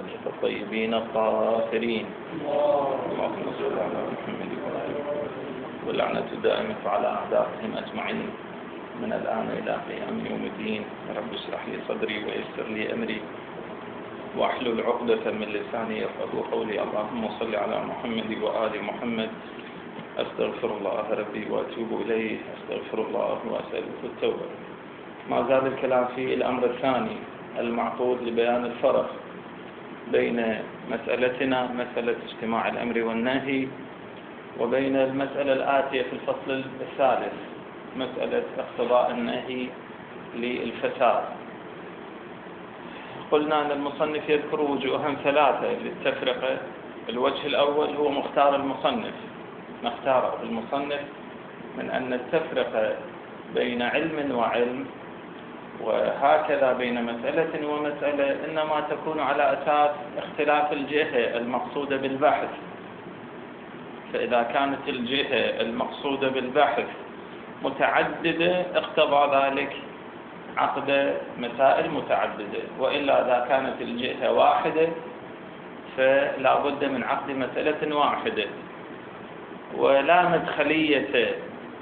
آله الطيبين الطاهرين. اللهم صل على محمد وآله واللعنة الدائمة على أعدائهم أجمعين من الآن إلى قيام يوم الدين. رب اشرح لي صدري ويسر لي أمري واحلل عقدة من لساني يفقهوا قولي. اللهم صل على محمد وآل محمد. أستغفر الله ربي وأتوب إليه، أستغفر الله وأسأله التوبة. ما زال الكلام في الأمر الثاني المعقود لبيان الفرق بين مسألتنا مسألة اجتماع الأمر والنهي وبين المسألة الآتية في الفصل الثالث مسألة اقتضاء النهي للفساد. قلنا أن المصنف يذكر وجوها ثلاثة للتفرقة. الوجه الأول هو مختار المصنف، نختاره المصنف من أن التفرقة بين علم وعلم وهكذا بين مسألة ومسألة إنما تكون على أساس اختلاف الجهة المقصودة بالبحث. فإذا كانت الجهة المقصودة بالبحث متعددة اقتضى ذلك عقد مسائل متعددة، وإلا إذا كانت الجهة واحدة فلا بد من عقد مسألة واحدة. ولا مدخلية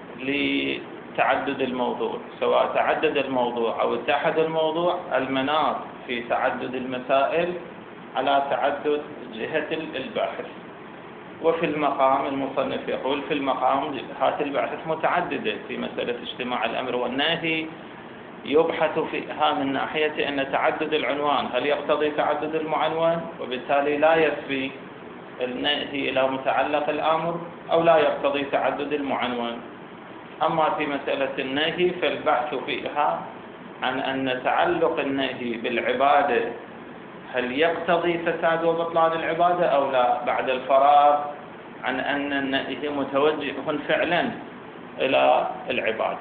لتعدد الموضوع، سواء تعدد الموضوع أو اتحد الموضوع. المناط في تعدد المسائل على تعدد جهة البحث. وفي المقام المصنف يقول في المقام جهات البحث متعددة. في مسألة اجتماع الأمر والنهي يبحث فيها من ناحية أن تعدد العنوان هل يقتضي تعدد المعنون، وبالتالي لا يسري النهي إلى متعلق الأمر، أو لا يقتضي تعدد المعنون. أما في مسألة النهي فالبحث فيها عن أن تعلق النهي بالعبادة هل يقتضي فساد وبطلان العبادة أو لا، بعد الفراغ عن أن النهي متوجه فعلا إلى العبادة.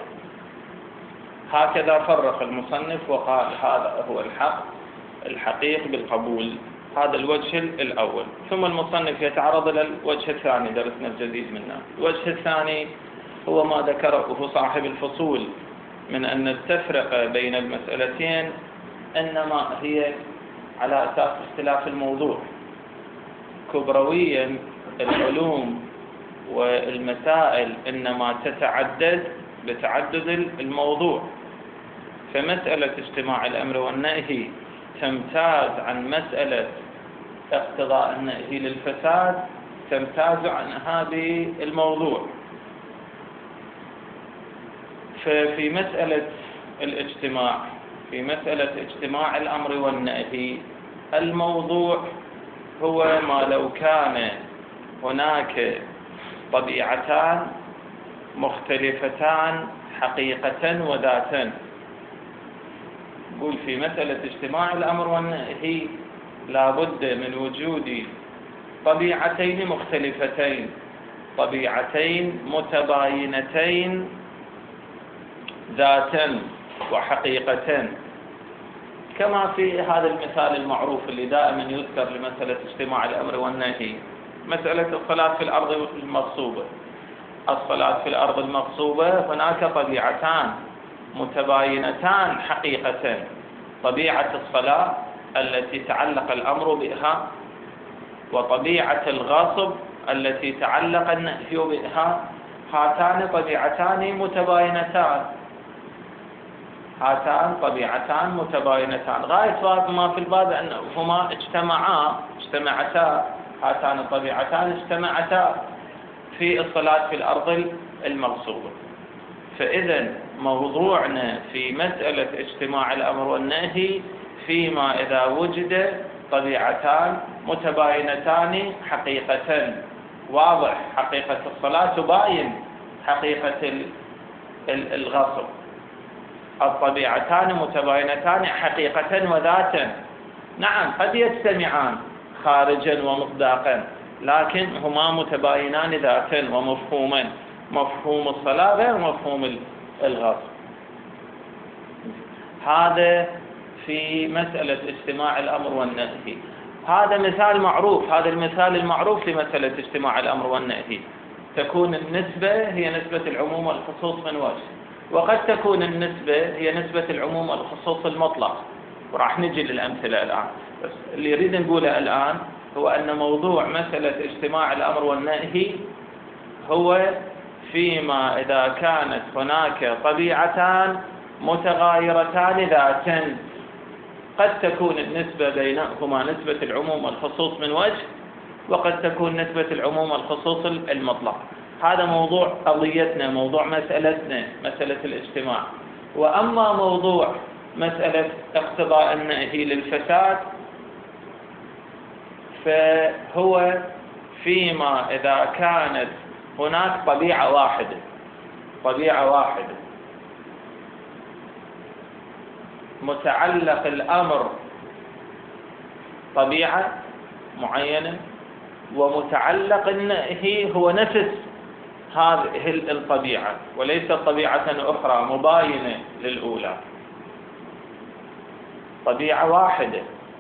هكذا فرق المصنف وقال هذا هو الحق الحقيق بالقبول. هذا الوجه الأول. ثم المصنف يتعرض إلى الوجه الثاني، درسنا الجديد منه. الوجه الثاني هو ما ذكره صاحب الفصول من أن التفرقة بين المسألتين إنما هي على أساس اختلاف الموضوع. كبرويا العلوم والمسائل إنما تتعدد بتعدد الموضوع. فمسألة اجتماع الأمر والنهي تمتاز عن مسألة اقتضاء النهي للفساد، تمتاز عنها بالموضوع. ففي مسألة الاجتماع، في مسألة اجتماع الأمر والنهي، الموضوع هو ما لو كان هناك طبيعتان مختلفتان حقيقة وذاتا. نقول في مسألة اجتماع الأمر والنهي لا بد من وجود طبيعتين مختلفتين، طبيعتين متباينتين ذاتا وحقيقة، كما في هذا المثال المعروف اللي دائما يذكر لمسألة اجتماع الأمر والنهي، مسألة الصلاة في الأرض المغصوبة. الصلاة في الأرض المغصوبة هناك طبيعتان متباينتان حقيقة، طبيعة الصلاة التي تعلق الأمر بها، وطبيعة الغصب التي تعلق النهي بها. هاتان طبيعتان متباينتان، هاتان طبيعتان متباينتان. غاية ما في الباب أنهما اجتمعتا، هاتان الطبيعتان اجتمعتا في الصلاة في الأرض المغصوبة. فإذا موضوعنا في مسألة اجتماع الأمر والنهي فيما إذا وجد طبيعتان متباينتان حقيقة. واضح حقيقة الصلاة تباين حقيقة الغصب. الطبيعتان متباينتان حقيقة وذاتا. نعم قد يجتمعان خارجا ومصداقا، لكن هما متباينان ذاتا ومفهوما. مفهوم الصلاة غير مفهوم الغصب. هذا في مسألة اجتماع الأمر والنهي. هذا مثال معروف، هذا المثال المعروف لمسألة اجتماع الأمر والنهي. تكون النسبة هي نسبة العموم والخصوص من وجه، وقد تكون النسبة هي نسبة العموم والخصوص المطلق. وراح نجي للأمثلة الآن. بس اللي يريد نقوله الآن هو أن موضوع مسألة اجتماع الأمر والنهي هو فيما إذا كانت هناك طبيعتان متغايرتان ذاتاً، قد تكون النسبة بينهما نسبة العموم والخصوص من وجه، وقد تكون نسبة العموم والخصوص المطلق. هذا موضوع قضيتنا، موضوع مسألتنا، مسألة الاجتماع. وأما موضوع مسألة اقتضاء النهي للفساد فهو فيما إذا كانت هناك طبيعة واحدة متعلق الأمر طبيعة معينة، ومتعلق النهي هو نفس هذه الطبيعة وليس طبيعة أخرى مباينة للأولى، طبيعة واحدة.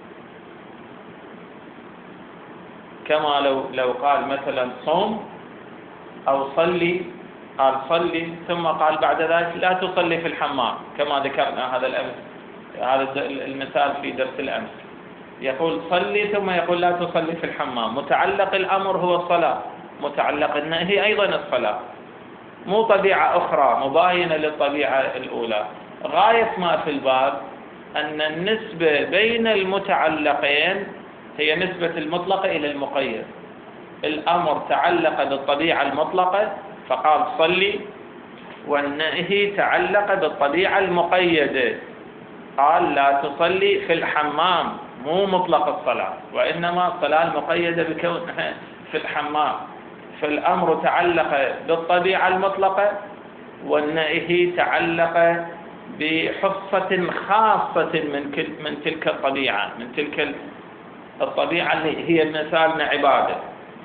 كما لو قال مثلا صوم أو صلي، قال صلي ثم قال بعد ذلك لا تصلي في الحمام، كما ذكرنا هذا المثال في درس الأمس. يقول صلي ثم يقول لا تصلي في الحمام. متعلق الأمر هو الصلاة، متعلق النهي أيضا الصلاة، مو طبيعة أخرى مباينة للطبيعة الأولى. غاية ما في الباب أن النسبة بين المتعلقين هي نسبة المطلق إلى المقيد. الأمر تعلق بالطبيعة المطلقة فقال صلي، والنهي تعلق بالطبيعة المقيدة قال لا تصلي في الحمام، مو مطلق الصلاة، وإنما الصلاة المقيدة بكونها في الحمام. فالأمر تعلق بالطبيعة المطلقة، والنهي تعلق بحصة خاصة من تلك الطبيعة، من تلك الطبيعة اللي هي مثالنا عبادة،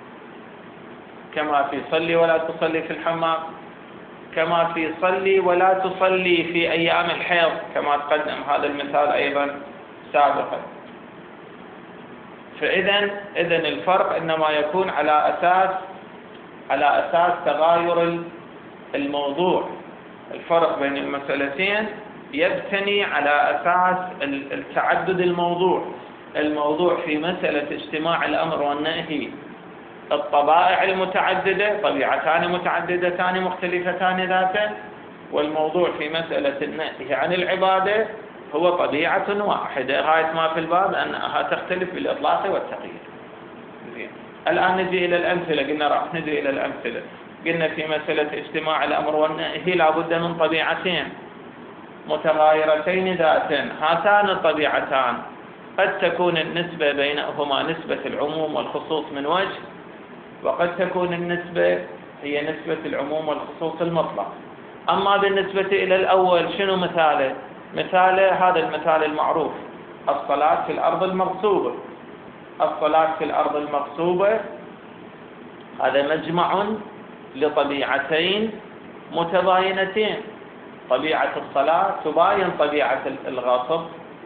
كما في صلي ولا تصلي في الحمام، كما في صلي ولا تصلي في أيام الحيض، كما تقدم هذا المثال أيضا سابقا. فإذا الفرق إنما يكون على أساس تغاير الموضوع. الفرق بين المسألتين يبتني على أساس التعدد الموضوع في مسألة اجتماع الأمر والنهي الطبائع المتعددة، طبيعتان متعددتان مختلفتان ذاتا، والموضوع في مسألة النهي عن العبادة هو طبيعة واحدة. غاية ما في الباب أنها تختلف بالإطلاق والتقييد. الآن نجي إلى الأمثلة. قلنا راح نجي إلى الأمثلة. قلنا في مسألة اجتماع الأمر والنهي لابد من طبيعتين متغايرتين ذاتين. هاتان الطبيعتان قد تكون النسبة بينهما نسبة العموم والخصوص من وجه، وقد تكون النسبة هي نسبة العموم والخصوص المطلق. أما بالنسبة إلى الأول شنو مثاله؟ مثاله هذا المثال المعروف: الصلاة في الأرض المغصوبة. الصلاة في الأرض المغصوبة هذا مجمع لطبيعتين متباينتين. طبيعة الصلاة تباين طبيعة الغصب،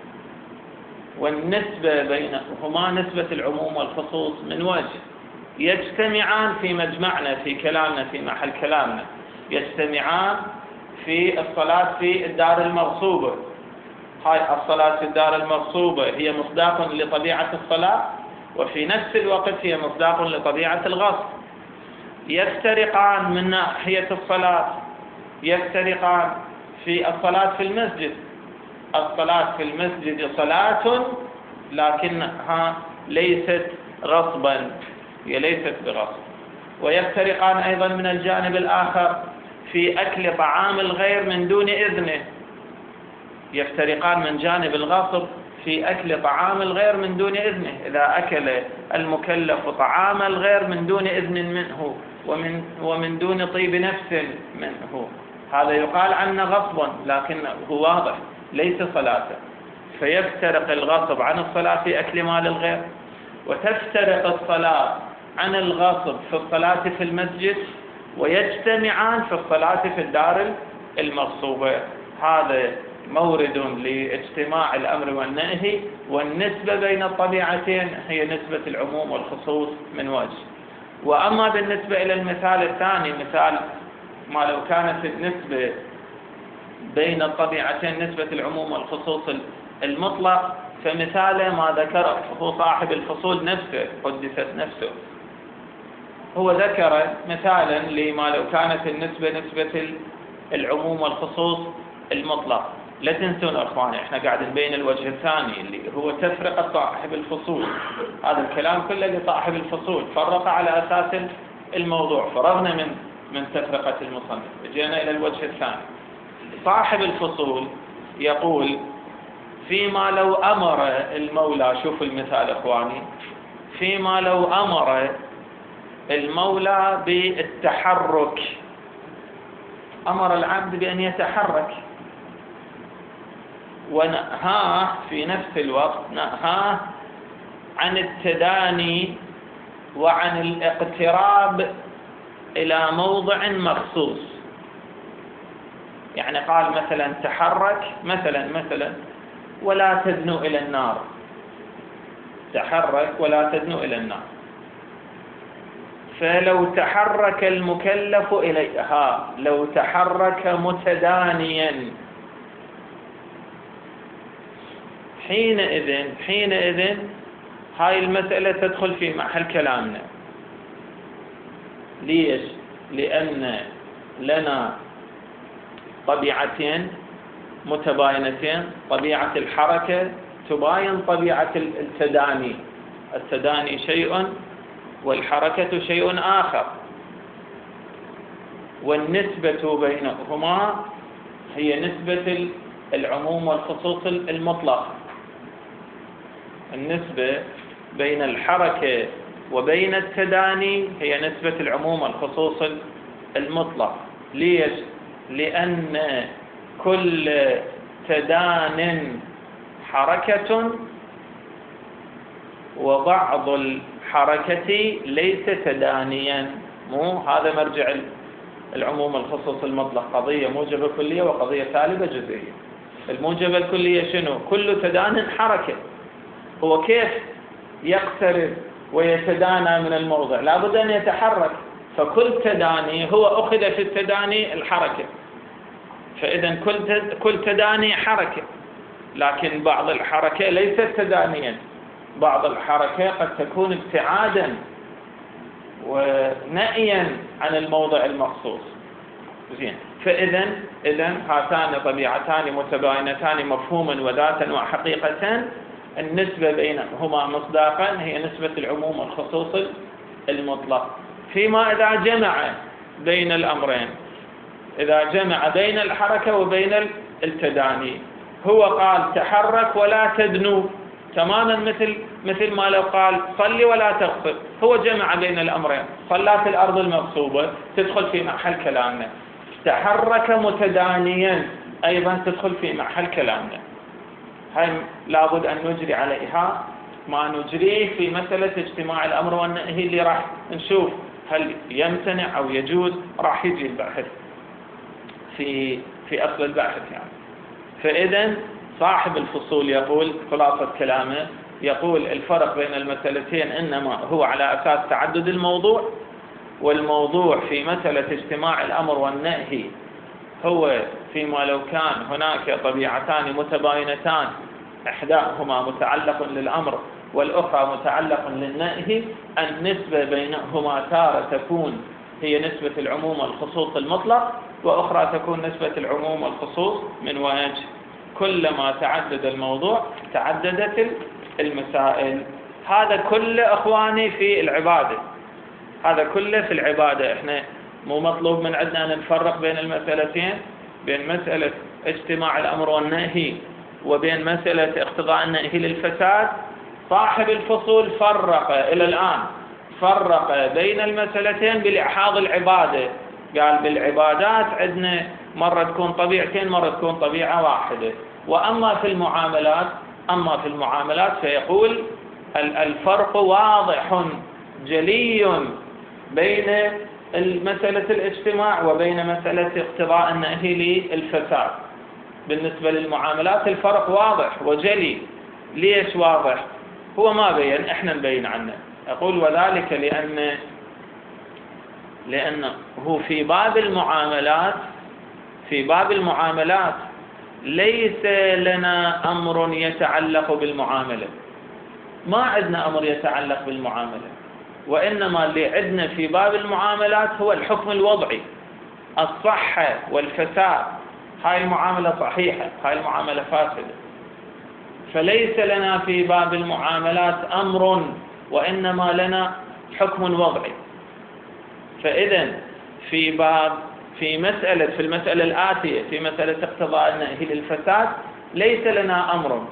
والنسبة بينهما نسبة العموم والخصوص من وجه. يجتمعان في مجمعنا في كلامنا، في محل كلامنا، يجتمعان في الصلاة في الدار المغصوبة. هاي الصلاة في الدار المغصوبة هي مصداق لطبيعة الصلاة، وفي نفس الوقت هي مصداق لطبيعة الغصب. يفترقان من ناحية الصلاة، يفترقان في الصلاة في المسجد. الصلاة في المسجد صلاة لكنها ليست غصبا، هي ليست بغصب. ويفترقان أيضا من الجانب الآخر في أكل طعام الغير من دون إذنه. يفترقان من جانب الغصب في أكل طعام الغير من دون إذنه. إذا أكل المكلف طعام الغير من دون إذن منه ومن دون طيب نفس منه، هذا يقال عنه غصبا، لكنه واضح ليس صلاة. فيفترق الغصب عن الصلاة في أكل مال الغير، وتفترق الصلاة عن الغصب في الصلاة في المسجد، ويجتمعان في الصلاة في الدار المغصوبة. هذا مورد لاجتماع الأمر والنهي، والنسبة بين الطبيعتين هي نسبة العموم والخصوص من وجه. وأما بالنسبة إلى المثال الثاني، مثال ما لو كانت النسبة بين الطبيعتين نسبة العموم والخصوص المطلق فمثاله ما ذكره هو صاحب الفصول نفسه قدست نفسه، هو ذكر مثالا لما لو كانت النسبة نسبة العموم والخصوص المطلق. لا تنسون اخواني احنا قاعد نبين الوجه الثاني اللي هو تفرقة صاحب الفصول، هذا الكلام كله لصاحب الفصول، فرق على اساس الموضوع، فرغنا من تفرقة المصنف، جينا الى الوجه الثاني. صاحب الفصول يقول فيما لو امر المولى، شوفوا المثال اخواني، فيما لو امر المولى بالتحرك، امر العبد بان يتحرك ونهاه في نفس الوقت نهاه عن التداني وعن الاقتراب إلى موضع مخصوص. يعني قال مثلا تحرك مثلا ولا تدنو إلى النار، تحرك ولا تدنو إلى النار. فلو تحرك المكلف إليها، لو تحرك متدانيا، حينئذ هاي المسألة تدخل في محل كلامنا. ليش؟ لأن لنا طبيعتين متباينتين، طبيعة الحركة تباين طبيعة التداني، التداني شيء والحركة شيء آخر، والنسبة بينهما هي نسبة العموم والخصوص المطلق. النسبة بين الحركة وبين التداني هي نسبة العموم والخصوص المطلق. ليش؟ لأن كل تدان حركة وبعض الحركة ليس تدانيا. مو هذا مرجع العموم والخصوص المطلق، قضية موجبة كلية وقضية سالبة جزئية. الموجبة الكلية شنو؟ كل تدان حركة، هو كيف يقترب ويتدانى من الموضع؟ لابد أن يتحرك، فكل تداني هو أخذ في التداني الحركة، فإذا كل تداني حركة، لكن بعض الحركة ليست تدانيا، بعض الحركة قد تكون ابتعادا ونأيا عن الموضع المخصوص. زين، فإذا هاتان طبيعتان متباينتان مفهوما وذاتا وحقيقة، النسبة بينهما مصداقا هي نسبة العموم والخصوص المطلق. فيما إذا جمع بين الأمرين، إذا جمع بين الحركة وبين التداني، هو قال تحرك ولا تدنو، تماما مثل ما لو قال صلي ولا تغفر، هو جمع بين الأمرين. صلاة الأرض المغصوبة تدخل في محل كلامنا، تحرك متدانيا أيضا تدخل في محل كلامنا. هاي لابد أن نجري عليها ما نجريه في مسألة اجتماع الأمر والنهي، اللي راح نشوف هل يمتنع أو يجوز، راح يجي البحث في أصل البحث يعني. فإذا صاحب الفصول يقول خلاصة كلامه، يقول الفرق بين المسألتين إنما هو على أساس تعدد الموضوع، والموضوع في مسألة اجتماع الأمر والنهي هو فيما لو كان هناك طبيعتان متباينتان، إحداهما متعلق للأمر والأخرى متعلق للنهي، النسبة بينهما تارة تكون هي نسبة العموم والخصوص المطلق، وأخرى تكون نسبة العموم والخصوص من وجه. كلما تعدد الموضوع تعددت المسائل. هذا كله أخواني في العبادة، هذا كله في العبادة. إحنا مو مطلوب من عندنا أن نفرق بين المسألتين، بين مسألة اجتماع الأمر والنهي وبين مسألة اقتضاء النهي للفساد. صاحب الفصول فرق إلى الآن، فرق بين المسألتين بلحاظ العبادة. قال بالعبادات عندنا مرة تكون طبيعتين، مرة تكون طبيعة واحدة. وأما في المعاملات فيقول الفرق واضح جلي بين مسألة الاجتماع وبين مسألة اقتضاء النهي للفساد. بالنسبة للمعاملات الفرق واضح وجلي. ليش واضح؟ هو ما بين، احنا نبين عنه. أقول وذلك لأنه في باب المعاملات ليس لنا أمر يتعلق بالمعاملة، ما عندنا أمر يتعلق بالمعاملة، وإنما اللي عندنا في باب المعاملات هو الحكم الوضعي، الصحة والفساد، هاي المعاملة صحيحة، هاي المعاملة فاسدة. فليس لنا في باب المعاملات أمر، وإنما لنا حكم وضعي. فإذا في المسألة الآتية، في مسألة اقتضاء النهي للفساد، ليس لنا أمر،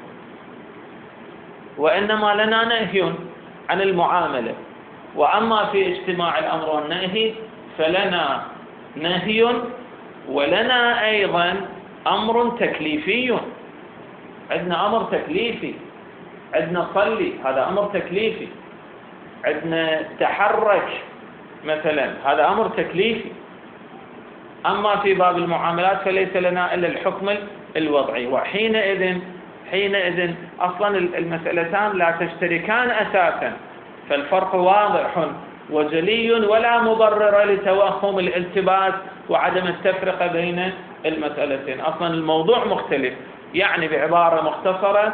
وإنما لنا نهي عن المعاملة. وأما في اجتماع الأمر والنهي فلنا نهي، ولنا أيضا أمر تكليفي. عندنا أمر تكليفي، عندنا صلي، هذا أمر تكليفي. عندنا تحرك مثلا، هذا أمر تكليفي. أما في باب المعاملات فليس لنا إلا الحكم الوضعي. وحينئذ أصلا المسألتان لا تشتركان أساسا، فالفرق واضح وجلي ولا مبرر لتوهم الالتباس وعدم التفرقة بين المسألتين. أصلا الموضوع مختلف، يعني بعبارة مختصرة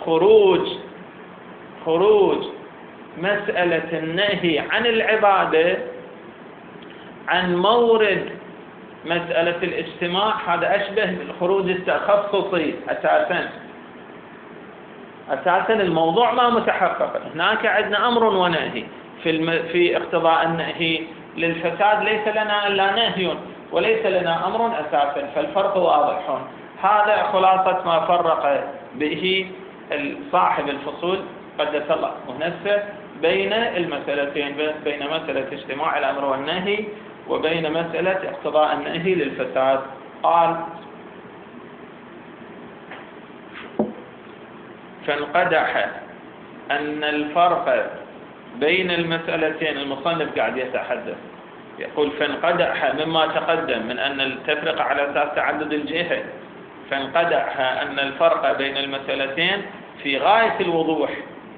خروج مسألة النهي عن العبادة عن مورد مسألة الاجتماع، هذا أشبه بالخروج التخصصي. أساسا الموضوع ما متحقق. هناك عندنا أمر ونهي في اقتضاء النهي للفساد، ليس لنا إلا نهي وليس لنا أمر أساسا، فالفرق واضح. هذا خلاصة ما فرق به صاحب الفصول قدس الله نفسه بين المسألتين، بين مسألة اجتماع الأمر والنهي وبين مسألة اقتضاء النهي للفساد. قال: فانقدح أن الفرق بين المسألتين، المصنف قاعد يتحدث يقول فانقدح مما تقدم من أن التفرقة على أساس تعدد الجهة، فانقدح أن الفرق بين المسألتين في غاية الوضوح.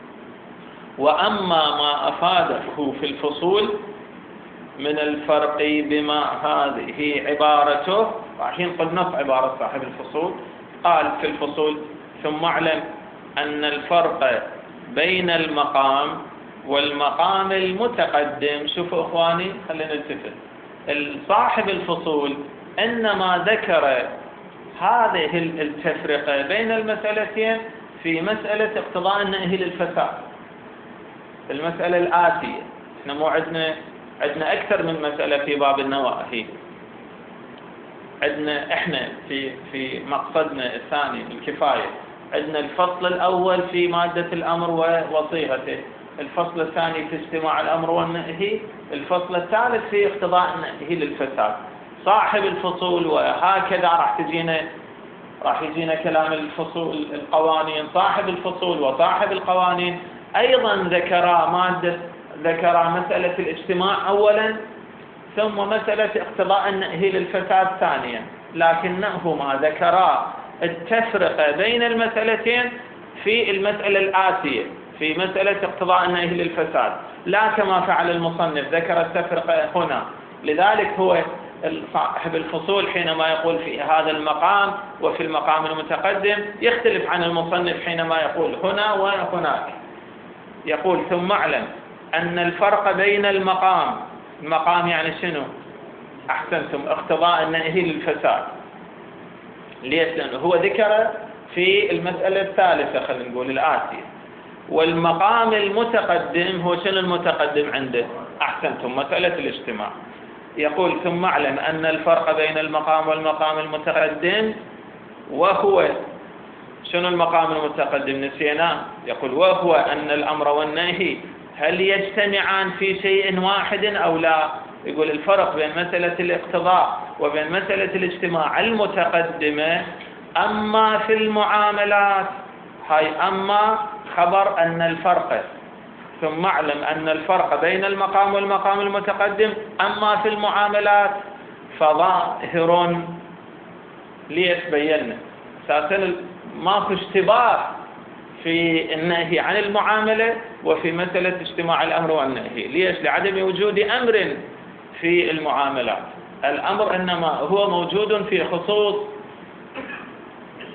وأما ما أفاده في الفصول من الفرق بما هذه عبارته، رايحين قد نص عبارة صاحب الفصول. قال في الفصول: ثم اعلم أن الفرق بين المقام والمقام المتقدم. شوفوا إخواني، خلينا نلتفت. صاحب الفصول إنما ذكر هذه التفرقة بين المسألتين في مسألة اقتضاء النهي للفساد، المسألة الآتية. احنا مو عندنا أكثر من مسألة في باب النواهي. عندنا احنا في مقصدنا الثاني الكفاية، عندنا الفصل الأول في مادة الأمر وصيغته، الفصل الثاني في اجتماع الأمر والنهي، الفصل الثالث في اقتضاء النهي للفساد. صاحب الفصول، وهكذا راح يجينا كلام الفصول القوانين، صاحب الفصول وصاحب القوانين أيضا ذكر مسألة الاجتماع أولا، ثم مسألة اقتضاء النهي للفساد ثانيا، لكنهما ذكرا التفرقة بين المسألتين في المسألة الآتية، في مسألة اقتضاء النهي للفساد، لا كما فعل المصنف ذكر التفرقة هنا. لذلك هو صاحب الفصول حينما يقول في هذا المقام وفي المقام المتقدم يختلف عن المصنف حينما يقول هنا وهناك. يقول: ثم اعلم أن الفرق بين المقام يعني شنو؟ أحسنتم، اقتضاء النهي للفساد. ليش؟ لأنه هو ذكر في المسألة الثالثة، خلينا نقول الآتية. والمقام المتقدم هو شنو المتقدم عنده؟ أحسنتم، مسألة الاجتماع. يقول: ثم اعلم أن الفرق بين المقام والمقام المتقدم، وهو شنو المقام المتقدم؟ نسيناه. يقول: وهو أن الأمر والنهي هل يجتمعان في شيء واحد أو لا؟ يقول الفرق بين مسألة الاقتضاء وبين مسألة الاجتماع المتقدمة أما في المعاملات، هاي أما خبر أن الفرق. ثم اعلم أن الفرق بين المقام والمقام المتقدم أما في المعاملات فظاهر. ليش بينا؟ أساسا ماكو اشتباه في النهي عن المعاملة وفي مسألة اجتماع الأمر والنهي. ليش؟ لعدم وجود أمر في المعاملات. الأمر إنما هو موجود في خصوص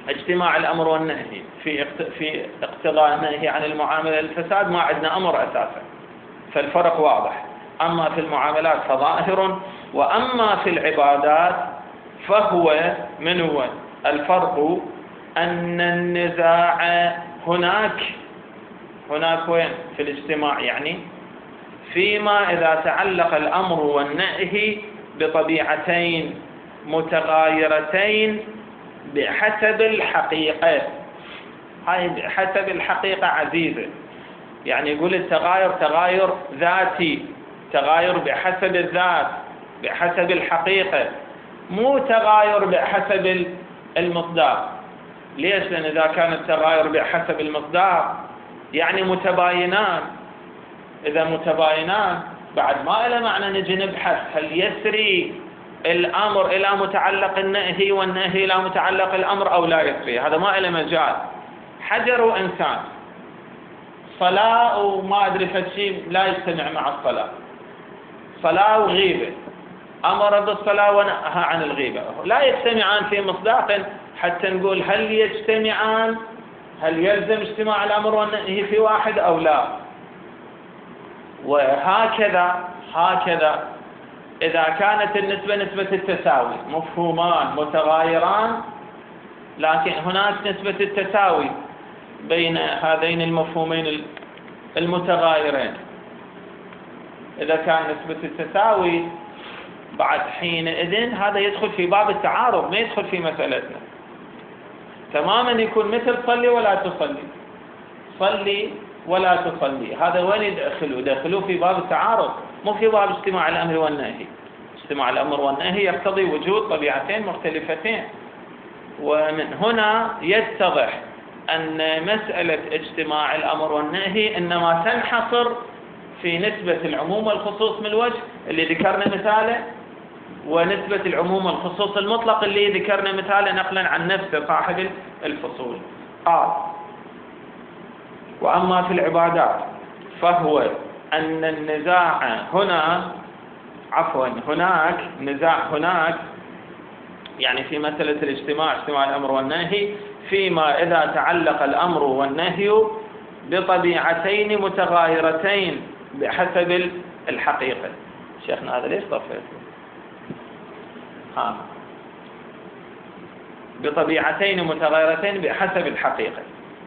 اجتماع الأمر والنهي في اقتضاء النهي عن المعاملة للفساد ما عندنا أمر أساسا، فالفرق واضح. أما في المعاملات فظاهر، وأما في العبادات فهو من هو الفرق؟ أن النزاع هناك وين؟ في الاجتماع، يعني فيما إذا تعلق الأمر والنهي بطبيعتين متغايرتين بحسب الحقيقة. هاي بحسب الحقيقة عزيزة، يعني يقول التغاير تغاير ذاتي، تغاير بحسب الذات بحسب الحقيقة، مو تغاير بحسب المقدار. ليش؟ لأن إذا كان التغاير بحسب المقدار يعني متباينان، إذا متباينان بعد ما له معنى نجي نبحث هل يسري الأمر إلى متعلق النهي والنهي إلى متعلق الأمر أو لا يسري. هذا ما له مجال. حجر وإنسان، صلاة وما أدري فشي لا يجتمع مع الصلاة، صلاة وغيبة، أمر بالصلاة ونهى عن الغيبة، لا يجتمعان في مصداق حتى نقول هل يجتمعان، هل يلزم اجتماع الأمر والنهي في واحد أو لا. وهكذا إذا كانت النسبة نسبة التساوي، مفهومان متغايران لكن هناك نسبة التساوي بين هذين المفهومين المتغايرين، إذا كان نسبة التساوي بعد حينئذ هذا يدخل في باب التعارض، ما يدخل في مسألتنا تماما. يكون مثل صلي ولا تصلي، صلي ولا تصلي، هذا وين يدخلوا في باب التعارض، مو في باب اجتماع الأمر والنهي. اجتماع الأمر والنهي يقتضي وجود طبيعتين مختلفتين. ومن هنا يتضح أن مسألة اجتماع الأمر والنهي إنما تنحصر في نسبة العموم والخصوص من الوجه اللي ذكرنا مثاله، ونسبة العموم والخصوص المطلق اللي ذكرنا مثاله نقلا عن نفس صاحب الفصول. وأما في العبادات فهو أن النزاع هناك نزاع هناك، يعني في مسألة اجتماع الأمر والنهي فيما إذا تعلق الأمر والنهي بطبيعتين متغايرتين بحسب الحقيقة. شيخنا هذا ليش طفيت؟ بطبيعتين متغايرتين بحسب الحقيقة،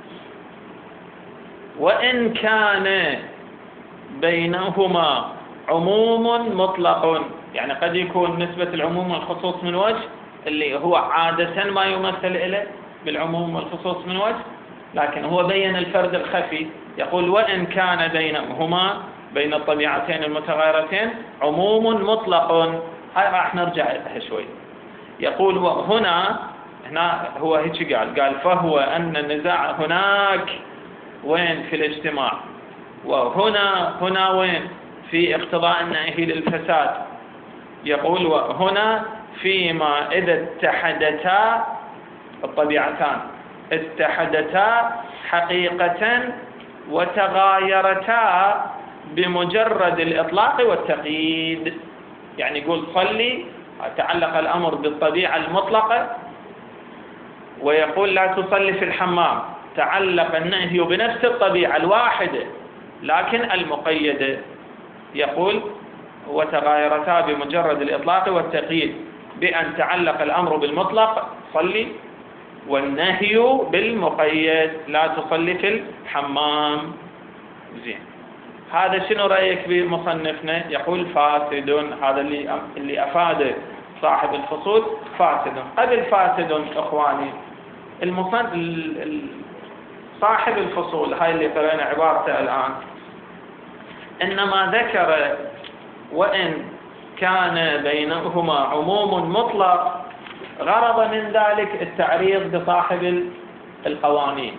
وإن كان بينهما عموم مطلق، يعني قد يكون نسبة العموم والخصوص من وجه اللي هو عادة ما يمثل إليه بالعموم والخصوص من وجه، لكن هو بين الفرد الخفي. يقول وإن كان بينهما بين الطبيعتين المتغايرتين عموم مطلق. هاي راح نرجع لها شوي. يقول هنا هو هيك قال فهو أن النزاع هناك وين؟ في الاجتماع، وهنا وين؟ في اقتضاء النهي للفساد. يقول وهنا فيما إذا اتحدتا الطبيعتان، اتحدتا حقيقة وتغايرتا بمجرد الإطلاق والتقييد. يعني يقول صلي تعلق الأمر بالطبيعة المطلقة، ويقول لا تصلي في الحمام تعلق النهي بنفس الطبيعة الواحدة لكن المقيدة. يقول وتغايرتا بمجرد الإطلاق والتقييد بأن تعلق الأمر بالمطلق صلي، والنهي بالمقيد لا تصلي في الحمام. زين، هذا شنو رأيك بمصنفنا؟ يقول فاسد. هذا اللي أفاده صاحب الفصول فاسد. قبل فاسد إخواني، صاحب الفصول هاي اللي قرأنا عبارته الآن إنما ذكر وإن كان بينهما عموم مطلق غرض من ذلك التعريض بصاحب القوانين.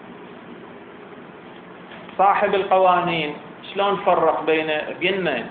صاحب القوانين شلون فرق بين، قلنا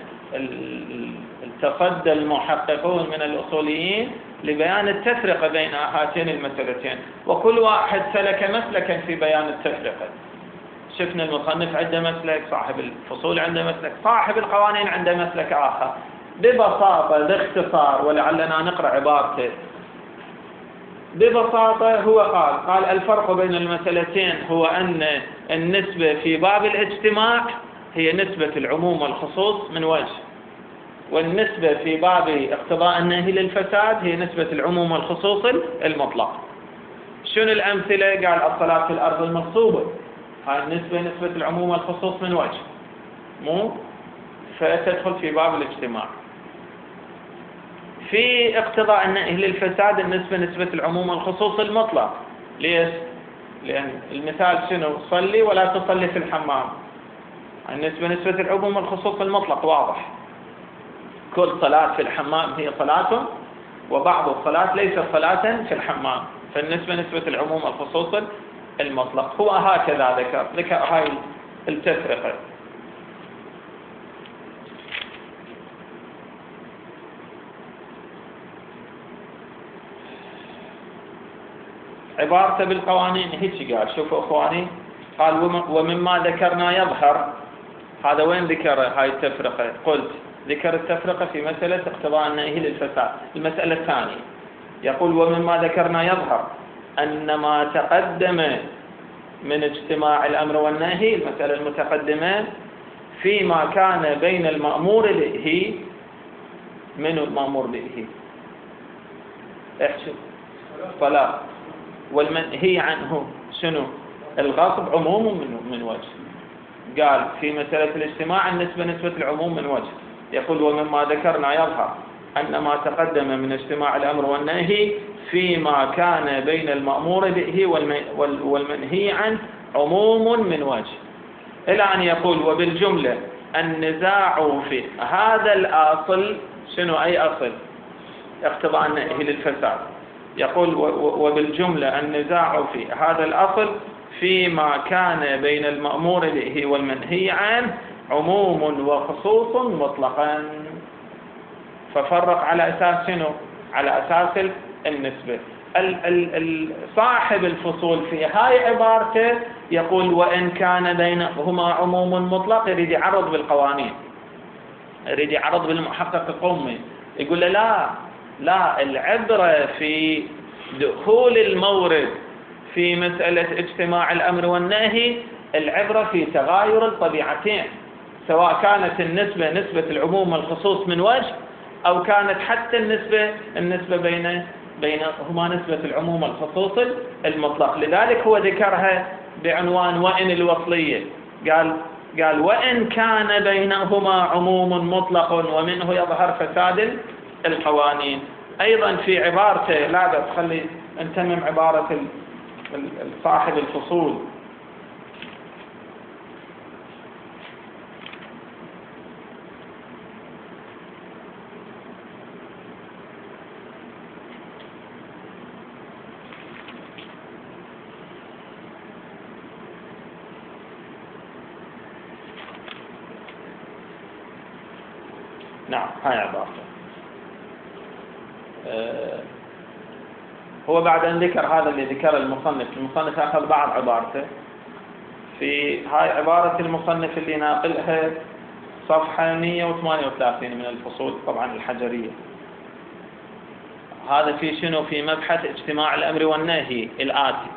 تصدى المحققون من الأصوليين لبيان التفرقة بين هاتين المسألتين، وكل واحد سلك مسلكا في بيان التفرقة. شفنا المصنف عنده مسلك، صاحب الفصول عنده مسلك، صاحب القوانين عنده مسلك آخر. ببساطة باختصار، ولعلنا نقرأ عبارته، ببساطة هو قال الفرق بين المسألتين هو أن النسبة في باب الاجتماع هي نسبة العموم والخصوص من وجه، والنسبة في باب اقتضاء النهي للفساد هي نسبة العموم والخصوص المطلق. شنو الأمثلة؟ قال الصلاة في الأرض المغصوبة، هاي النسبة نسبة العموم والخصوص من وجه، مو فتدخل في باب الاجتماع. في اقتضاء النهي للفساد النسبة نسبة العموم والخصوص المطلق. ليش؟ لأن المثال شنو؟ صلي ولا تصلي في الحمام، النسبة نسبة العموم والخصوص المطلق واضح، كل صلاة في الحمام هي صلاة، وبعض الصلاة ليست صلاة في الحمام، فالنسبة نسبة العموم والخصوص المطلق. هو هكذا ذكر هاي التفرقة. عبارته بالقوانين هيك قال، شوفوا اخواني، قال ومما ذكرنا يظهر. هذا وين ذكر هاي التفرقة؟ قلت ذكر التفرقة في مسألة اقتضاء النهي للفساد. المسألة الثانية يقول ومما ذكرنا يظهر أن ما تقدم من اجتماع الأمر والنهي، المسألة المتقدمة، فيما كان بين المأمور به، من المأمور به؟ احشو الصلاة، والمنهي عنه شنو؟ الغصب، عموم من وجه. قال في مسألة الاجتماع النسبة نسبة العموم من وجه. يقول ومما ذكرنا يظهر أن ما تقدم من اجتماع الأمر والنهي فيما كان بين المأمور به والمنهي عنه عموم من وجه، إلى أن يقول وبالجملة النزاع في هذا الأصل. شنو أي أصل؟ اقتضاء النهي للفساد. يقول وبالجملة النزاع في هذا الأصل فيما كان بين المأمور به والمنهي عنه عموم وخصوص مطلقا. ففرق على أساس شنو؟ على أساس النسبة. صاحب الفصول في هاي عبارته يقول وإن كان بينهما عموم مطلق، يريد يعرض بالقوانين، يريد يعرض بالمحقق القومي، يقول له لا العبرة في دخول المورد في مسألة اجتماع الأمر والنهي، العبرة في تغاير الطبيعتين، سواء كانت النسبة نسبة العموم والخصوص من وجه، أو كانت حتى النسبة بينهما نسبة العموم والخصوص المطلق. لذلك هو ذكرها بعنوان وإن الوصلية، قال وإن كان بينهما عموم مطلق ومنه يظهر فساد القوانين. أيضا في عبارته، لا بس خلي نتمم عبارة صاحب الفصول. نعم هاي عبارته. هو بعد أن ذكر هذا اللي ذكر المصنف أخذ بعض عبارته. في هاي عبارة المصنف اللي ناقلها صفحة 138 من الفصول طبعا الحجرية. هذا في شنو؟ في مبحث اجتماع الأمر والنهي الآتي،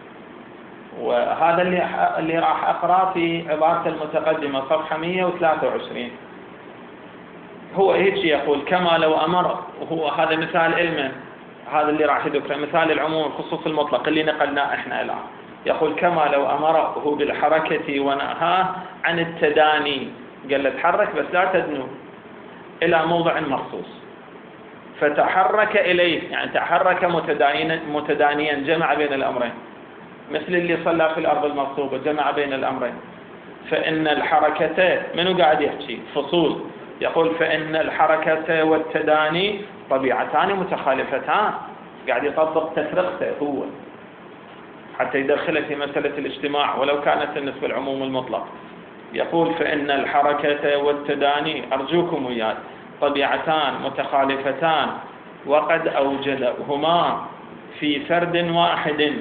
وهذا اللي راح أقرأ في عبارة المتقدمة صفحة 123. هو هيك يقول كما لو أمر، وهو هذا مثال علمه، هذا اللي راح يذكره مثال العموم الخصوص المطلق اللي نقلناه احنا الآن. يقول كما لو أمره بالحركة ونهاه عن التداني، قال له تحرك بس لا تدنو إلى موضع مخصوص، فتحرك إليه، يعني تحرك متدانيا، جمع بين الأمرين، مثل اللي صلى في الأرض المغصوبة جمع بين الأمرين. فإن الحركة، منو قاعد يحكي؟ فصول. يقول فإن الحركة والتداني طبيعتان متخالفتان، قاعد يطبق تفرقته هو حتى يدخله في مسألة الاجتماع ولو كانت النسبة العموم المطلق. يقول فإن الحركة والتداني، أرجوكم وياي، طبيعتان متخالفتان وقد أوجدهما في فرد واحد،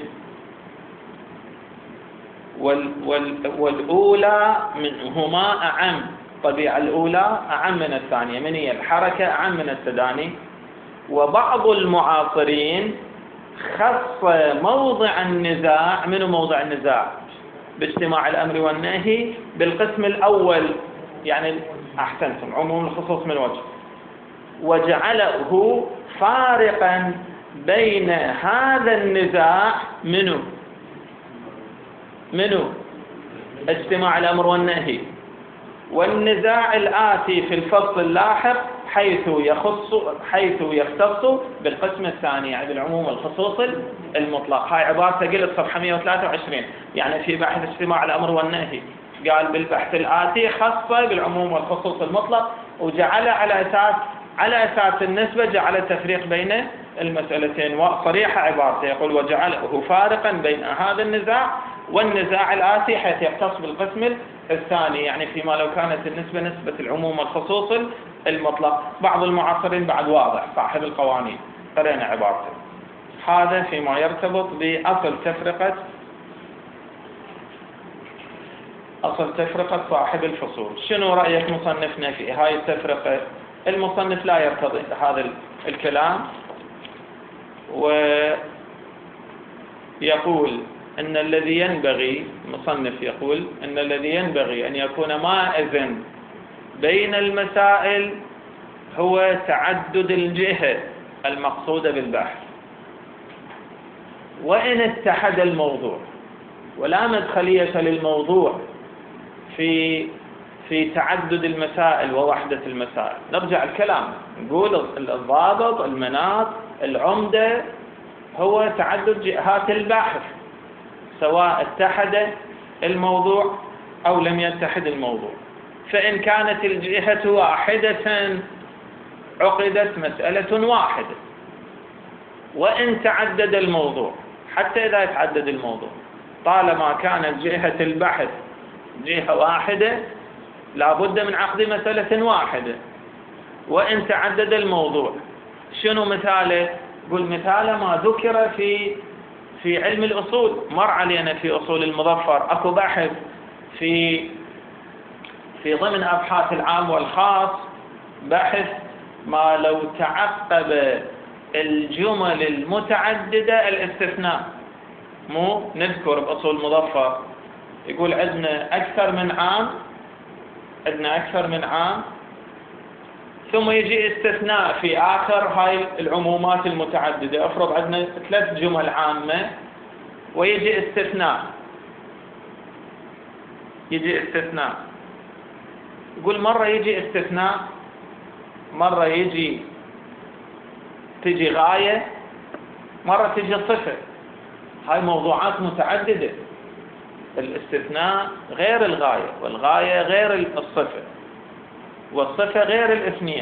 والأولى منهما أعم. طبيعة الأولى أعم من الثانية، من هي؟ الحركة أعم من التداني. وبعض المعاصرين خص موضع النزاع. منو موضع النزاع؟ باجتماع الأمر والنهي بالقسم الأول، يعني أحسنتم، عموم الخصوص من وجه، وجعله فارقا بين هذا النزاع منو اجتماع الأمر والنهي والنزاع الآتي في الفصل اللاحق حيث يختص بالقسم الثاني، يعني بالعموم والخصوص المطلق. هاي عبارته قلت صفحة 123. يعني في بحث اجتماع الأمر والنهي قال بالبحث الآتي خاصة بالعموم والخصوص المطلق، وجعل على أساس النسبة جعل التفريق بين المسألتين، وصريحة عبارته يقول وجعله فارقا بين هذا النزاع والنزاع الآتي حيث يختص بالقسم الثاني، يعني فيما لو كانت النسبة نسبة العموم والخصوص المطلق. بعض المعاصرين بعد واضح صاحب القوانين قرأنا عبارته. هذا فيما يرتبط بأصل تفرقة صاحب الفصول. شنو رأيك مصنفنا في هاي التفرقة؟ المصنف لا يرتضي هذا الكلام، ويقول أن الذي ينبغي، المصنف يقول أن الذي ينبغي أن يكون مائزا بين المسائل هو تعدد الجهة المقصودة بالبحث، وإن اتحد الموضوع ولا مدخلية للموضوع في تعدد المسائل ووحدة المسائل. نرجع الكلام نقول الضابط المناط العمدة هو تعدد جهات البحث، سواء اتحد الموضوع أو لم يتحد الموضوع. فإن كانت الجهة واحدة عقدت مسألة واحدة، وإن تعدد الموضوع حتى إذا يتعدد الموضوع طالما كانت جهة البحث جهة واحدة لا بد من عقد مسألة واحدة. وإن تعدد الموضوع شنو مثاله؟ قل مثاله ما ذكر في علم الأصول، مر علينا في أصول المظفر أكو بحث في ضمن أبحاث العام والخاص، بحث ما لو تعقب الجمل المتعددة الاستثناء. مو نذكر بأصول المظفر يقول عندنا أكثر من عام ثم يجي استثناء في آخر هاي العمومات المتعددة. أفرض عندنا 3 جمل عامة ويجي استثناء، يقول مرة يجي استثناء، مرة تجي غاية، مرة تجي صفة. هاي موضوعات متعددة، الاستثناء غير الغاية، والغاية غير الصفة، والصفة غير الاثنين.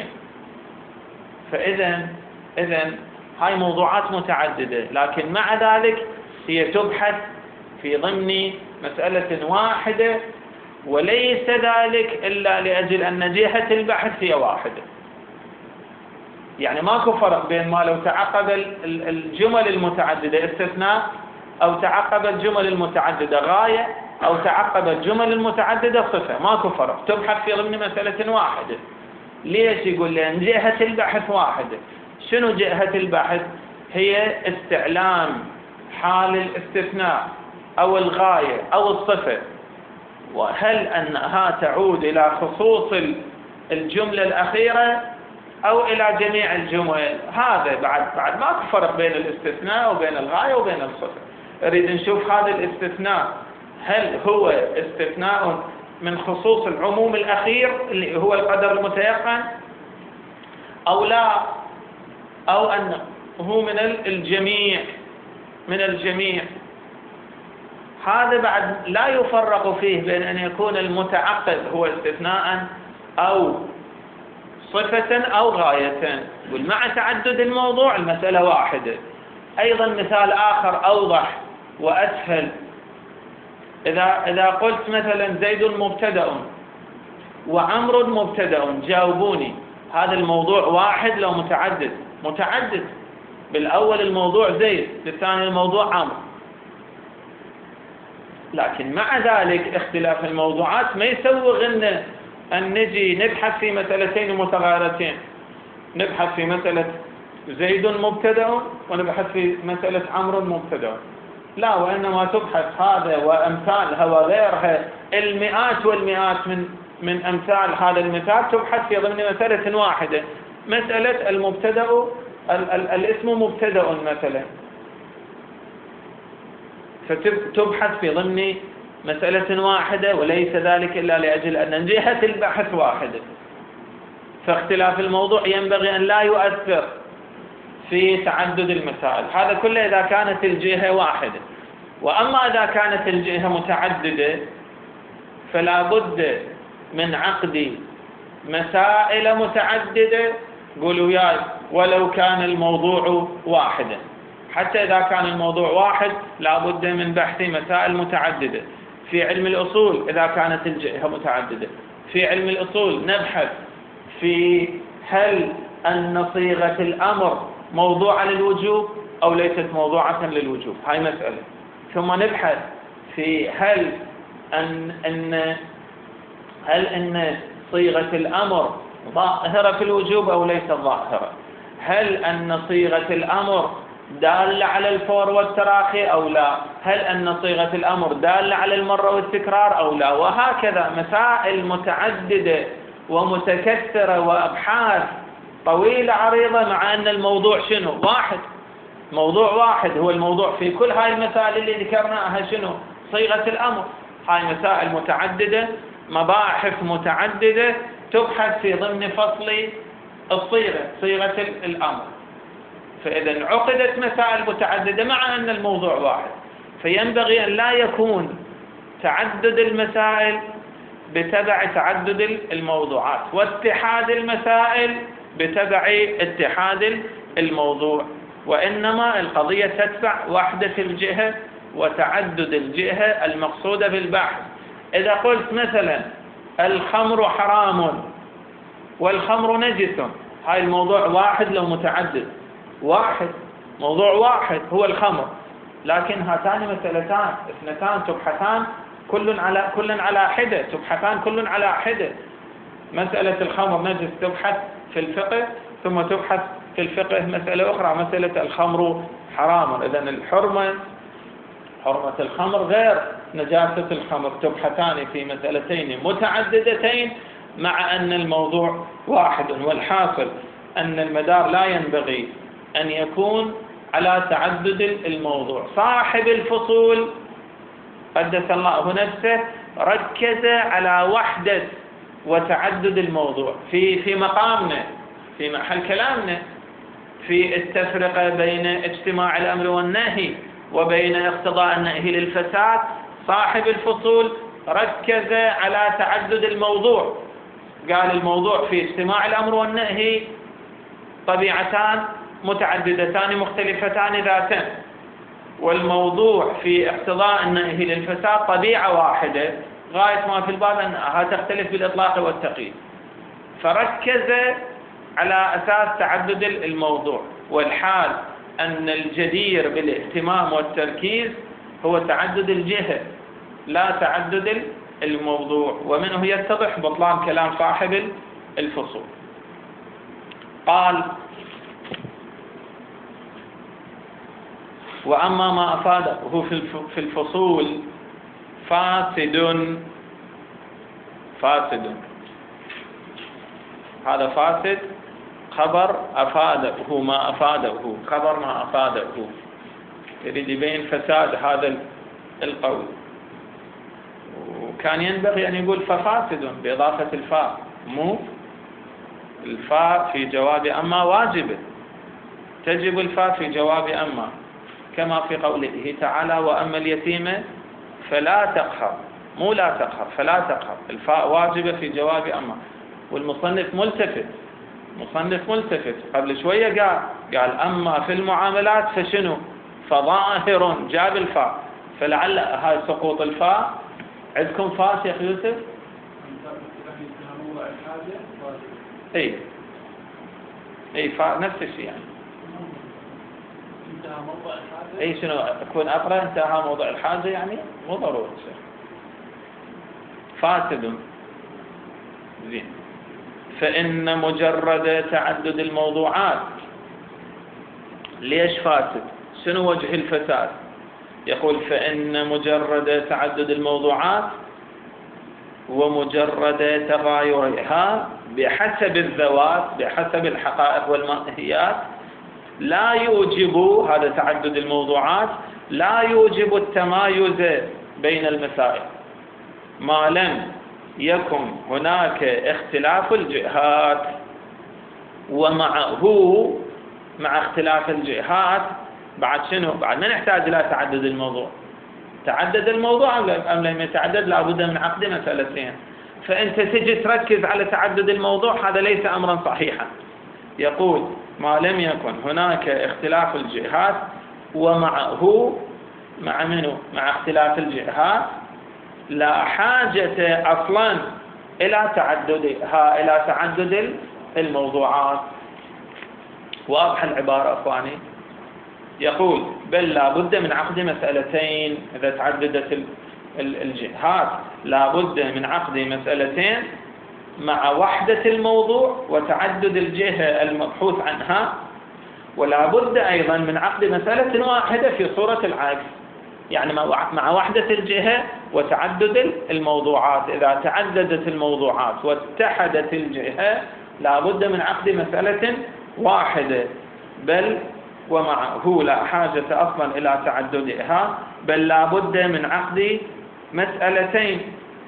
فإذا هاي موضوعات متعددة، لكن مع ذلك هي تبحث في ضمن مسألة واحدة، وليس ذلك إلا لأجل أن جهة البحث هي واحدة. يعني ماكو فرق بين ما لو تعقب الجمل المتعددة استثناء، أو تعقب الجمل المتعددة غاية، أو تعقب الجمل المتعددة صفة، ماكو فرق، تبحث في ضمن مسألة واحدة. ليش؟ يقول لأن جهة البحث واحدة. شنو جهة البحث؟ هي استعلام حال الاستثناء أو الغاية أو الصفة، وهل أنها تعود إلى خصوص الجملة الأخيرة أو إلى جميع الجمل. هذا بعد ماكو فرق بين الاستثناء وبين الغاية وبين الصفة. نريد نشوف هذا الاستثناء هل هو استثناء من خصوص العموم الأخير اللي هو القدر المتيقن أو لا، أو أنه هو من الجميع. هذا بعد لا يفرق فيه بين أن يكون المتعقد هو استثناء أو صفة أو غاية. مع تعدد الموضوع المسألة واحدة. أيضا مثال آخر أوضح وأسهل، إذا قلت مثلا زيد مبتدأ وعمر مبتدأ، جاوبوني هذا الموضوع واحد لو متعدد؟ بالأول الموضوع زيد، بالثاني الموضوع عمرو. لكن مع ذلك اختلاف الموضوعات ما يسوغ أن نجي نبحث في مسألتين متغايرتين. نبحث في مسألة زيد مبتدأ ونبحث في مسألة عمرو مبتدأ، لا، وإنما تبحث هذا وأمثالها وغيرها المئات والمئات من أمثال هذا المثال تبحث في ضمن مسألة واحدة، مسألة المبتدأ الاسم مبتدأ مثلا، فتبحث في ضمن مسألة واحدة، وليس ذلك إلا لأجل أن جهة البحث واحدة، فاختلاف الموضوع ينبغي أن لا يؤثر في تعدد المسائل، هذا كله إذا كانت الجهة واحدة. وأما إذا كانت الجهة متعددة فلا بد من عقد مسائل متعددة، قولوا ياي، ولو كان الموضوع واحدا، حتى إذا كان الموضوع واحد لا بد من بحث مسائل متعددة. في علم الأصول إذا كانت الجهة متعددة، في علم الأصول نبحث في هل أن صيغة الأمر موضوعة للوجوب أو ليست موضوعة للوجوب، هاي مسألة. ثم نبحث في هل أن صيغة الأمر ظاهرة في الوجوب أو ليست ظاهرة، هل أن صيغة الأمر دالة على الفور والتراخي أو لا، هل أن صيغة الأمر دالة على المرة والتكرار أو لا، وهكذا مسائل متعددة ومتكثرة وأبحاث طويلة عريضة، مع أن الموضوع شنو؟ واحد، موضوع واحد هو الموضوع في كل هاي المسائل اللي ذكرناها شنو؟ صيغة الأمر. هاي مسائل متعددة، مباحث متعددة تبحث في ضمن فصل الصيغة، صيغة الأمر. فإذا عقدت مسائل متعددة مع أن الموضوع واحد، فينبغي أن لا يكون تعدد المسائل بتبع تعدد الموضوعات، واتحاد المسائل بتبع اتحاد الموضوع، وإنما القضية تتبع وحدة الجهة وتعدد الجهة المقصودة بالبحث. إذا قلت مثلا الخمر حرام والخمر نجس، هاي الموضوع واحد لو متعدد، واحد، موضوع واحد هو الخمر، لكن هاتان مسألتان اثنتان تبحثان كل على حدة، تبحثان كل على حدة. مسألة الخمر نجس تبحث في الفقه، ثم تبحث في الفقه مسألة أخرى، مسألة الخمر حرام. إذن حرمة الخمر غير نجاسة الخمر، تبحثان في مسألتين متعددتين مع أن الموضوع واحد. والحاصل أن المدار لا ينبغي أن يكون على تعدد الموضوع. صاحب الفصول قدس الله نفسه ركز على وحدة وتعدد الموضوع في مقامنا، في محل كلامنا، في التفرقة بين اجتماع الأمر والنهي وبين اقتضاء النهي للفساد. صاحب الفصول ركز على تعدد الموضوع، قال الموضوع في اجتماع الأمر والنهي طبيعتان متعددتان مختلفتان ذاتان، والموضوع في اقتضاء النهي للفساد طبيعة واحدة غاية ما في الباب أنها تختلف بالإطلاق والتقييد، فركز على أساس تعدد الموضوع. والحال أن الجدير بالاهتمام والتركيز هو تعدد الجهة لا تعدد الموضوع، ومنه يتضح بطلان كلام صاحب الفصول. قال: وأما ما أفاده في الفصول فاسد. هذا فاسد خبر أفاده، ما أفاده، خبر ما أفاده، يريد يبين فساد هذا القول. وكان ينبغي أن يقول ففاسد بإضافة الفاء، مو الفاء في جواب أما واجبة، تجب الفاء في جواب أما، كما في قوله تعالى: وأما اليتيم فلا تقهر، مو لا تقهر، فلا تقهر، الفاء واجبة في جواب أما. والمصنف ملتفت قبل شوية قال أما في المعاملات فشنو؟ فظاهر، جاب الفاء، فلعل هاي سقوط الفاء. عندكم فاء شيخ يوسف؟ اي فاء نفس الشيء يعني. اي شنو اكون اقرا انتهى موضوع الحاجة يعني؟ مو ضروري شيء. فاسد. زين. فإن مجرد تعدد الموضوعات ليش فاسد؟ شنو وجه الفساد؟ يقول فإن مجرد تعدد الموضوعات ومجرد تغايرها بحسب الذوات بحسب الحقائق والماهيات لا يوجب، هذا تعدد الموضوعات لا يوجب التمايز بين المسائل ما لم يكن هناك اختلاف الجهات. ومعه مع اختلاف الجهات بعد شنو؟ بعد ما نحتاج إلى تعدد الموضوع. تعدد الموضوع أم لم يتعدد لابد من عقد مسألتين. فأنت تجي تركز على تعدد الموضوع، هذا ليس أمرا صحيحا. يقول ما لم يكن هناك اختلاف الجهات، ومعه مع منه؟ مع اختلاف الجهات لا حاجة أصلا إلى تعدد الموضوعات. واضح العبارة أخواني؟ يقول بل لا بد من عقد مسألتين. إذا تعددت الجهات لا بد من عقد مسألتين مع وحدة الموضوع وتعدد الجهة المبحوث عنها، ولا بد أيضا من عقد مسألة واحدة في صورة العكس، يعني مع وحدة الجهة وتعدد الموضوعات. إذا تعددت الموضوعات واتحدت الجهة لا بد من عقد مسألة واحدة. بل ومعه لا حاجة أصلا إلى تعددها، بل لا بد من عقد مسألتين.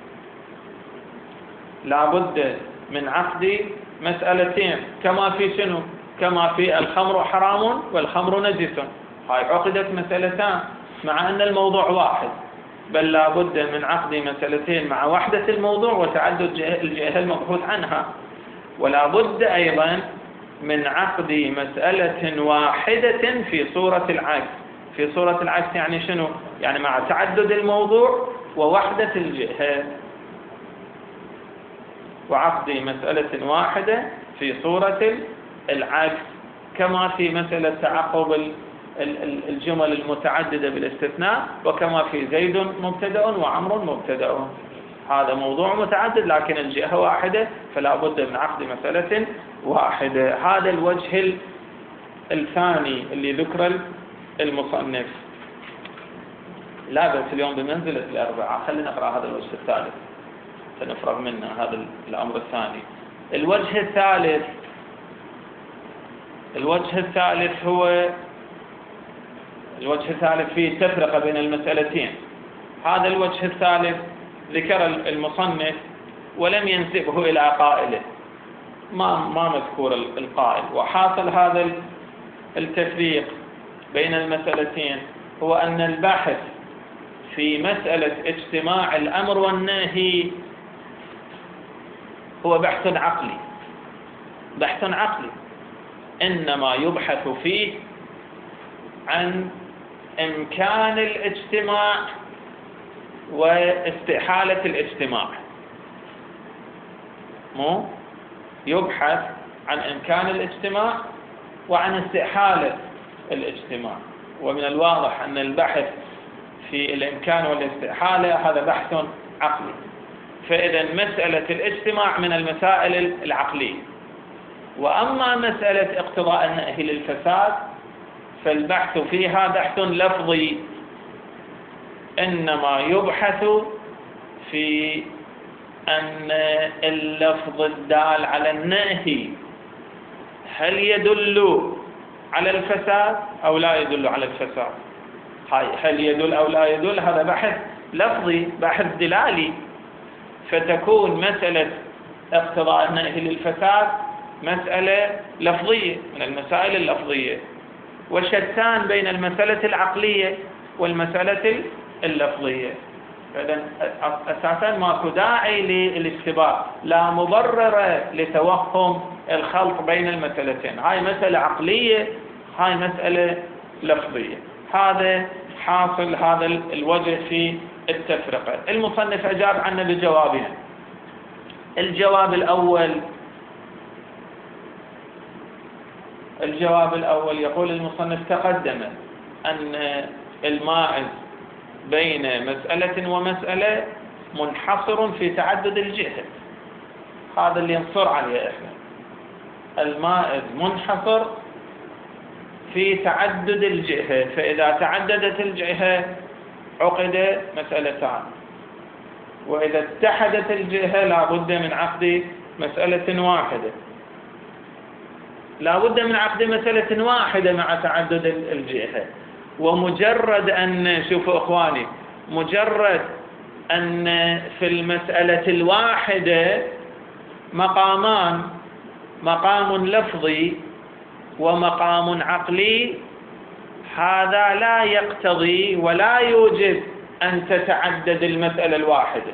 لا بد من عقد مسألتين كما في شنو؟ كما في الخمر حرام والخمر نجس. هاي عقدت مسألتان مع أن الموضوع واحد. بل لا بد من عقد مسألتين مع وحدة الموضوع وتعدد الجهة المبحوث عنها. ولا بد أيضا من عقد مسألة واحدة في صورة العكس. في صورة العكس يعني شنو؟ يعني مع تعدد الموضوع ووحدة الجهة. وعقد مسألة واحدة في صورة العكس كما في مسألة تعقب الجمل المتعددة بالاستثناء، وكما في زيد مبتدأ وعمر مبتدأ. هذا موضوع متعدد لكن الجهة واحدة، فلا بد من عقد مسألة واحدة. هذا الوجه الثاني اللي ذكر المصنف. لا بس اليوم بمنزلة الأربعاء، خلينا نقرأ هذا الوجه الثالث سنفرغ منه هذا الأمر الثاني. الوجه الثالث هو الوجه الثالث فيه تفرقة بين المسألتين. هذا الوجه الثالث ذكر المصنف ولم ينسبه إلى قائله، ما مذكور القائل. وحاصل هذا التفريق بين المسألتين هو أن البحث في مسألة اجتماع الأمر والنهي هو بحث عقلي، إنما يبحث فيه عن إمكان الاجتماع واستحالة الاجتماع. يبحث عن إمكان الاجتماع وعن استحالة الاجتماع. ومن الواضح أن البحث في الإمكان والاستحالة هذا بحث عقلي. فإذا مسألة الاجتماع من المسائل العقلية. وأما مسألة اقتضاء النهي للفساد فالبحث فيها بحث لفظي، إنما يبحث في أن اللفظ الدال على النهي هل يدل على الفساد أو لا يدل على الفساد. هل يدل أو لا يدل هذا بحث لفظي، بحث دلالي. فتكون مسألة اقتضاء النهي للفساد مسألة لفظية من المسائل اللفظية، وشتان بين المسألة العقلية والمسألة اللفظية. فإذا أساسا ماكو داعي للاشتباه، لا مبرر لتوهم الخلط بين المسألتين. هاي مسألة عقلية، هاي مسألة لفظية. هذا حاصل هذا الوجه في التفرقة. المصنف أجاب عنه بجوابين. الجواب الأول يقول المصنف تقدم أن الماعز بين مسألة ومسألة منحصر في تعدد الجهة. هذا اللي نصر عليه إحنا. الماعز منحصر في تعدد الجهة، فإذا تعددت الجهة عقد مسألتان، وإذا اتحدت الجهة لا بد من عقد مسألة واحدة، لا بد من عقد مسألة واحدة مع تعدد الجهة. ومجرد أن شوفوا إخواني، مجرد أن في المسألة الواحدة مقامان، مقام لفظي ومقام عقلي، هذا لا يقتضي ولا يوجب أن تتعدد المسألة الواحدة.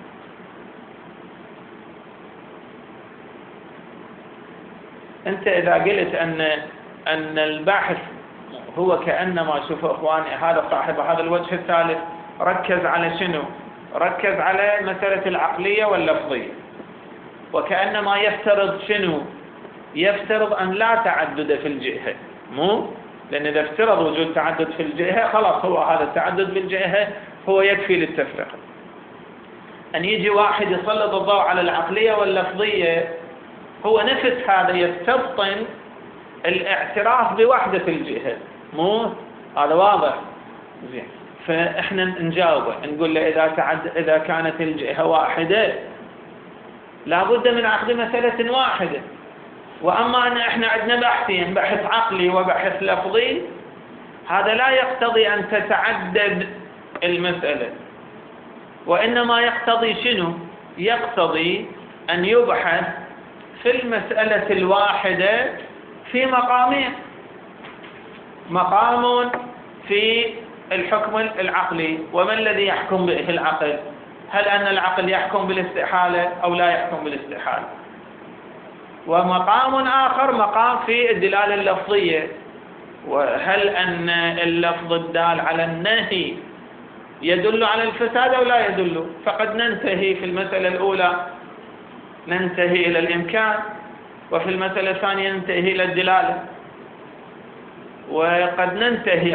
أنت إذا قلت أن البحث هو كأنما، شوفوا إخواني، هذا صاحب هذا الوجه الثالث ركز على شنو؟ ركز على مسألة العقلية واللفظية، وكأنما يفترض شنو؟ يفترض أن لا تعدد في الجهة، مو؟ لأن إذا افترض وجود تعدد في الجهة خلاص هو هذا التعدد بالجهة هو يكفي للتفرقة. أن يجي واحد يسلط الضوء على العقلية واللفظية، هو نفس هذا يستبطن الاعتراف بوحدة الجهة، مو؟ هذا واضح؟ زين. فإحنا نجاوبه نقول له إذا كانت الجهة واحدة لا بد من عقد مسألة واحدة. وأما أن إحنا عندنا بحثين، بحث عقلي وبحث لفظي، هذا لا يقتضي أن تتعدد المسألة، وإنما يقتضي شنو؟ يقتضي أن يبحث في المسألة الواحدة في مقامين: مقام في الحكم العقلي، وما الذي يحكم به العقل؟ هل أن العقل يحكم بالاستحالة أو لا يحكم بالاستحالة؟ ومقام آخر مقام في الدلالة اللفظية، وهل أن اللفظ الدال على النهي يدل على الفساد أو لا يدل؟ فقد ننتهي في المسألة الأولى ننتهي إلى الإمكان، وفي المسألة الثانية ننتهي إلى الدلالة، وقد ننتهي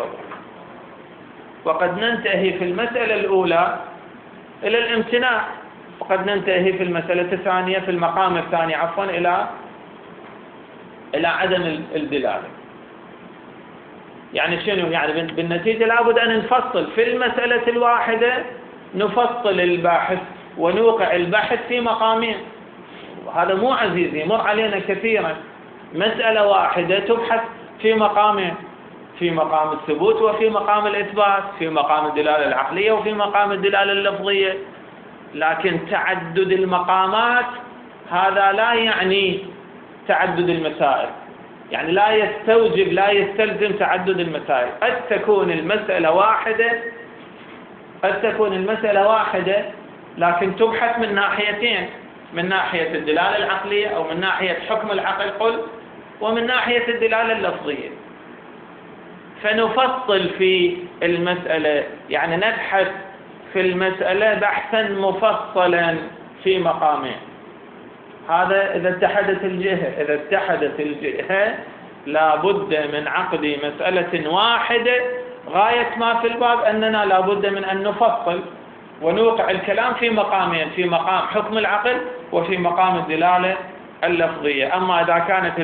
وقد ننتهي في المسألة الأولى إلى الامتناع، وقد ننتهي في المسألة الثانية في المقام الثاني إلى عدم الدلالة. يعني شنو؟ يعني بالنتيجة لابد أن نفصل في المسألة الواحدة، نفصل الباحث ونوقع البحث في مقامين، وهذا مو عزيز، يمر علينا كثيرا. مسألة واحدة تبحث في مقامين: في مقام الثبوت وفي مقام الإثبات، في مقام الدلالة العقلية وفي مقام الدلالة اللفظية. لكن تعدد المقامات هذا لا يعني تعدد المسائل، يعني لا يستوجب لا يستلزم تعدد المسائل. قد تكون المسألة واحدة لكن تبحث من ناحيتين: من ناحية الدلالة العقلية أو من ناحية حكم العقل قل، ومن ناحية الدلالة اللفظية. فنفصل في المسألة، يعني نبحث في المسألة بحثا مفصلا في مقامين. هذا إذا اتحدت الجهة. إذا اتحدت الجهة لا بد من عقد مسألة واحدة. غاية ما في الباب أننا لا بد من أن نفصل ونوقع الكلام في مقامين: في مقام حكم العقل وفي مقام الدلالة اللفظية. أما إذا كانت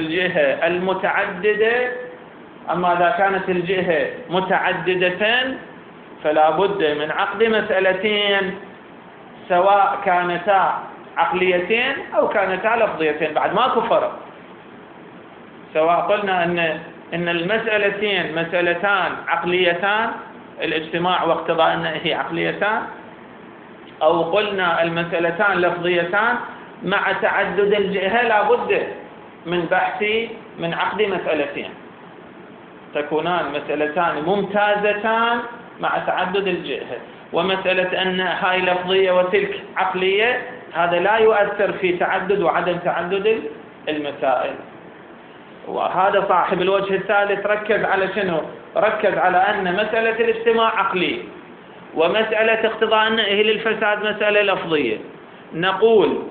الجهة متعددة فلا بد من عقد مسألتين، سواء كانتا عقليتين أو كانتا لفظيتين، بعد ماكو فرق. سواء قلنا إن المسألتين مسألتان عقليتان، الاجتماع واقتضاء أنه هي عقليتان، أو قلنا المسألتان لفظيتان، مع تعدد الجهة لا بد من عقد مسألتين، تكونان مسألتان ممتازتان مع تعدد الجهة. ومسألة أن هاي لفظية وتلك عقلية هذا لا يؤثر في تعدد وعدم تعدد المسائل. وهذا صاحب الوجه الثالث ركز على شنو؟ ركز على أن مسألة الاجتماع عقلية، ومسألة اقتضاء النهي للفساد مسألة لفظية. نقول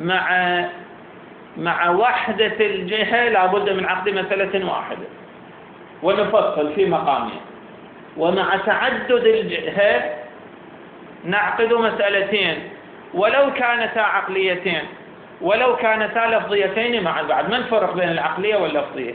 مع وحدة الجهة لا بد من عقد مسألة واحدة ونفصل في مقامين، ومع تعدد الجهة نعقد مسألتين ولو كانتا عقليتين ولو كانتا لفظيتين معا. بعد ما نفرق بين العقلية واللفظية.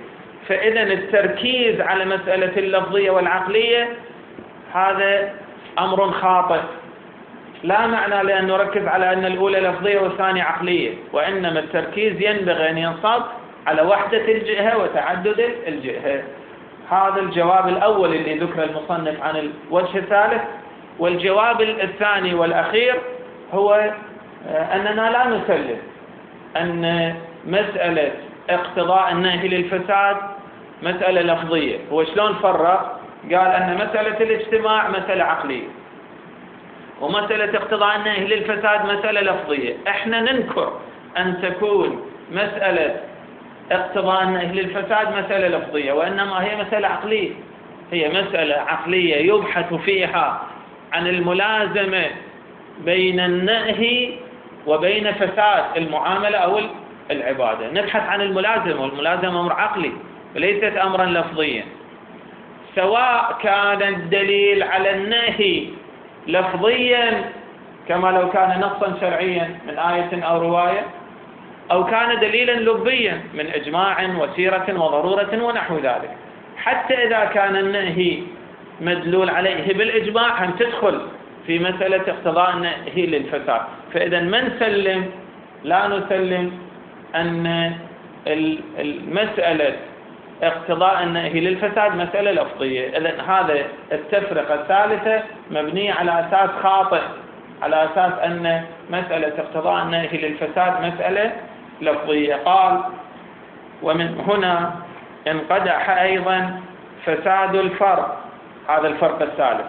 فإذا التركيز على مسألة اللفظية والعقلية هذا أمر خاطئ، لا معنى لأن نركز على أن الأولى لفظية والثانية عقلية، وإنما التركيز ينبغي أن ينصب على وحدة الجهة وتعدد الجهة. هذا الجواب الأول اللي ذكر المصنف عن الوجه الثالث. والجواب الثاني والأخير هو أننا لا نسلم أن مسألة اقتضاء النهي للفساد مسألة لفظية. هو شلون فرق؟ قال أن مسألة الاجتماع مسألة عقلية ومسألة اقتضاء النهي للفساد مسألة لفظية. احنا ننكر أن تكون مسألة اقتضاء النهي للفساد مسألة لفظية، وإنما هي مسألة عقلية. هي مسألة عقلية يبحث فيها عن الملازمة بين النهي وبين فساد المعاملة أو العبادة. نبحث عن الملازمة، والملازمة أمر عقلي وليست أمرا لفظيا، سواء كان الدليل على النهي لفظيا كما لو كان نصا شرعيا من آية أو رواية، أو كان دليلا لبيا من إجماع وسيرة وضرورة ونحو ذلك. حتى إذا كان النهي مدلول عليه بالإجماع هم تدخل في مسألة اقتضاء النهي للفساد. فإذا ما نسلم، لا نسلم أن المسألة اقتضاء النهي للفساد مسألة لفظية. إذن هذا التفرقة الثالثة مبنية على أساس خاطئ، على أساس أن مسألة اقتضاء النهي للفساد مسألة لفظية. قال: ومن هنا انقدح أيضا فساد الفرق. هذا الفرق الثالث.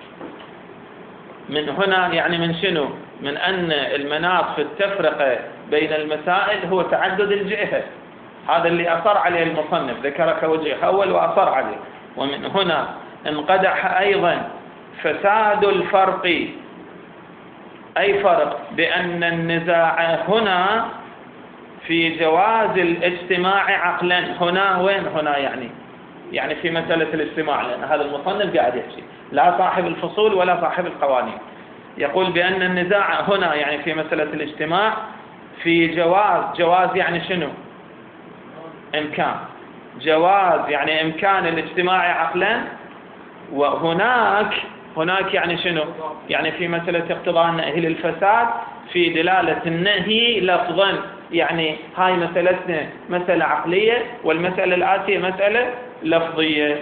من هنا يعني من شنو؟ من أن المناط في التفرقة بين المسائل هو تعدد الجهة. هذا اللي أصر عليه المصنف، ذكر كوجه أول وأصر عليه. ومن هنا انقدح أيضا فساد الفرق. أي فرق؟ بأن النزاع هنا في جواز الاجتماع عقلا. هنا وين هنا؟ يعني في مسألة الاجتماع، لأن هذا المصنف قاعد يحكي لا صاحب الفصول ولا صاحب القوانين. يقول بأن النزاع هنا يعني في مسألة الاجتماع في جواز يعني شنو؟ إمكان. جواز يعني إمكان الاجتماع عقلا. وهناك يعني شنو؟ يعني في مسألة اقتضاء النهي للفساد في دلالة النهي لفظا. يعني هاي مسألتنا مسألة عقلية، والمسألة الآتية مسألة لفظية.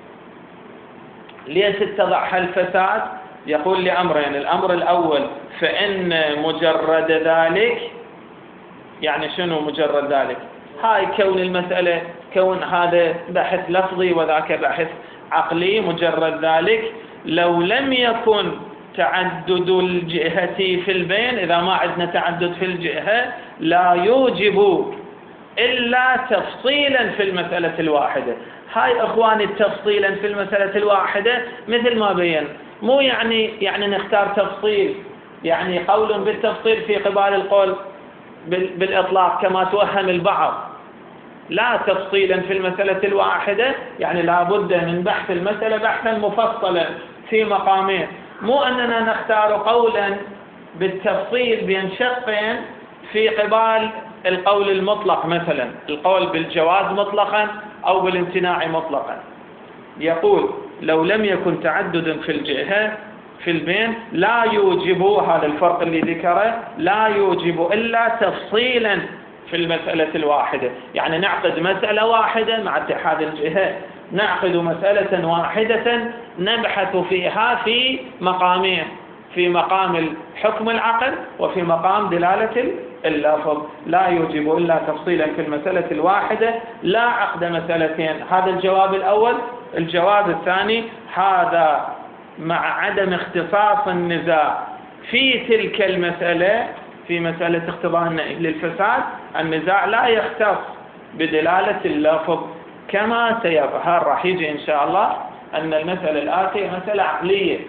ليش اتضح الفساد؟ يقول لأمرين. الأمر الأول فإن مجرد ذلك، يعني شنو مجرد ذلك؟ هاي كون المسألة، كون هذا بحث لفظي وذاك بحث عقلي، مجرد ذلك لو لم يكن تعدد الجهة في البين، إذا ما عندنا تعدد في الجهة لا يوجب إلا تفصيلا في المسألة الواحدة. هاي أخواني التفصيلا في المسألة الواحدة مثل ما بين، مو يعني نختار تفصيل يعني قول بالتفصيل في قبال القول بالإطلاق كما توهم البعض. لا، تفصيلا في المسألة الواحدة يعني لا بد من بحث المسألة بحثا مفصلا في مقامين، مو أننا نختار قولا بالتفصيل بين شقين في قبال القول المطلق، مثلا القول بالجواز مطلقا أو بالامتناع مطلقا. يقول لو لم يكن تعدد في الجهة في البين لا يوجب، هذا الفرق اللي ذكره، لا يوجب إلا تفصيلا في المسألة الواحدة. يعني نعقد مسألة واحدة مع اتحاد الجهة، نعقد مسألة واحدة نبحث فيها في مقامين، في مقام الحكم العقل وفي مقام دلالة اللفظ. لا يوجب إلا تفصيلا في المسألة الواحدة، لا عقد مسألتين. هذا الجواب الأول. الجواب الثاني هذا مع عدم اختصاص النزاع في تلك المسألة، في مسألة اقتضاء النهي للفساد، النزاع لا يختص بدلالة اللفظ كما سيظهر. راح يجي إن شاء الله أن المسألة الآتية مسألة عقلية،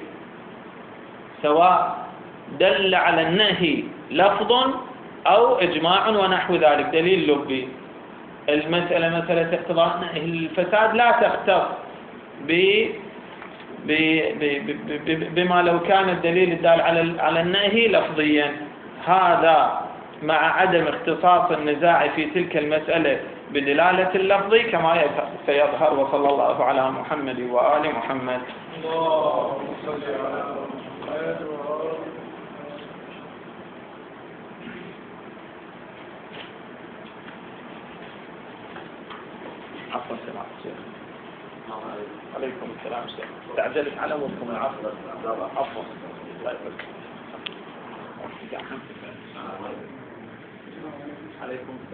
سواء دل على النهي لفظ أو إجماع ونحو ذلك، دليل لبي. المسألة مسألة اقتضاء النهي للفساد لا تختص بما لو كان الدليل الدال على النهي لفظيا. هذا مع عدم اختصاص النزاع في تلك المسألة بدلالة اللفظ كما سيظهر. وصلى الله على محمد وآل محمد. اللهم صل على محمد وآل عفوا سلام شيخ. عليكم السلام شيخ. تعجلت على وقتكم العصر. عفوا. عليكم